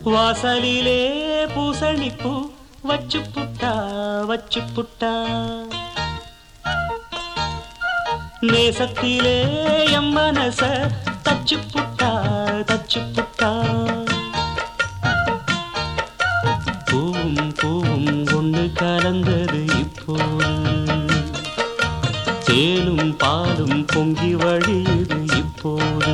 வாசலிலே பூசணிப்பூ வச்சு புட்டா நேசத்திலே எம் மனச தச்சு புட்டா பூவும் ஒண்ணு கலந்தது இப்போது தேனும் பாலும் பொங்கி வழியுது இப்போது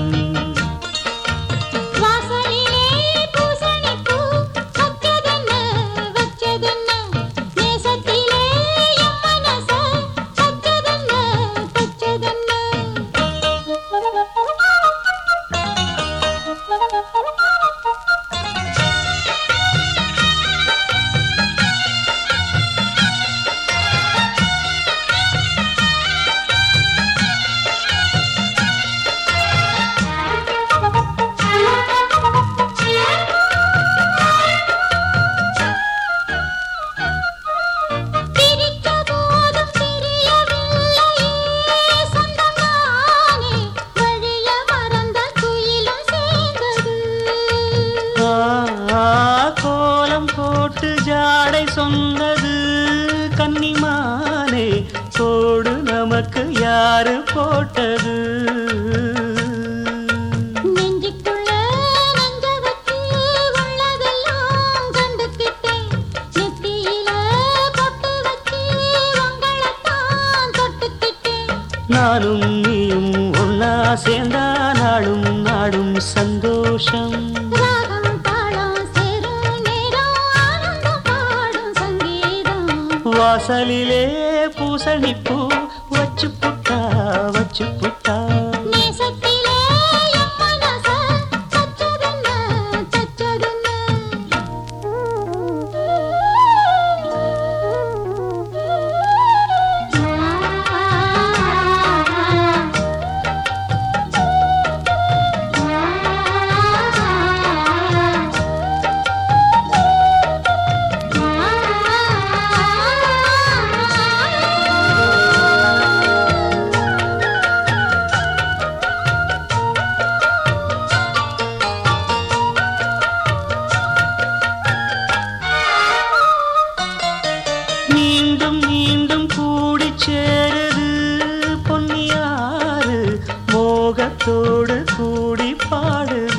ஜாடை சொன்னது கன்னிமானே சோடு நமக்கு யாரு போட்டது நெஞ்சுக்குள்ள நெஞ்ச வச்சு உள்ளதெல்லாம் கண்டுக்கிட்டேன் நெத்தியில பொட்டு வச்சு உங்களைத்தான் தொட்டுக்கிட்டேன் நானும் நீயும் ஒன்னா சேர்ந்தா நாடும் சந்தோஷம் வாசலிலே பூசணிப்பூ வச்சு புட்டா நேசத்திலே எம் மனச தச்சதென்ன மீண்டும் கூடி சேருது பொன்னியாறு மோகத்தோடு கூடி பாடுது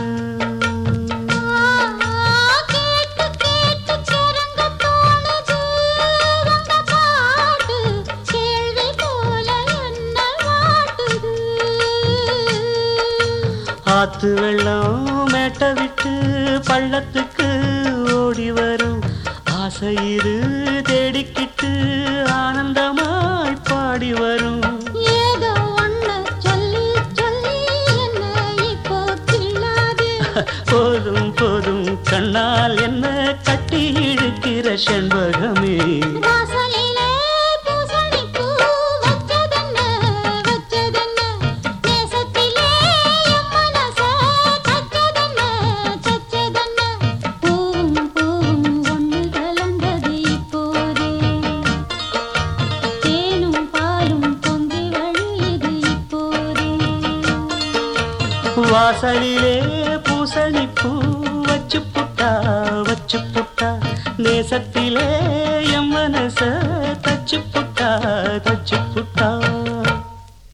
ஆத்து வெள்ளம் மேட்ட விட்டு பள்ளத்துக்கு ஓடி வரும் ஆசையிரு தேடிக்கிட்டு ஆனந்தமாய் பாடி வரும் ஏதோ ஒண்ணு சொல்லி என்ன இப்போ கிள்ளாது போதும் கண்ணால் என்ன கட்டி இழுக்கிற செண்பகமே வாசலிலே பூசணிப்பூ வச்சதென்ன நேசத்திலே எம் மனச தச்சதென்ன பூவும் ஒண்ணு கலந்தது இப்போது தேனும் பாலும் பொங்கி வழியுது இப்போது வாசலிலே பூசணிப்பூ வச்சு புட்டா நேசத்திலே எம் மனச தச்சு புட்டா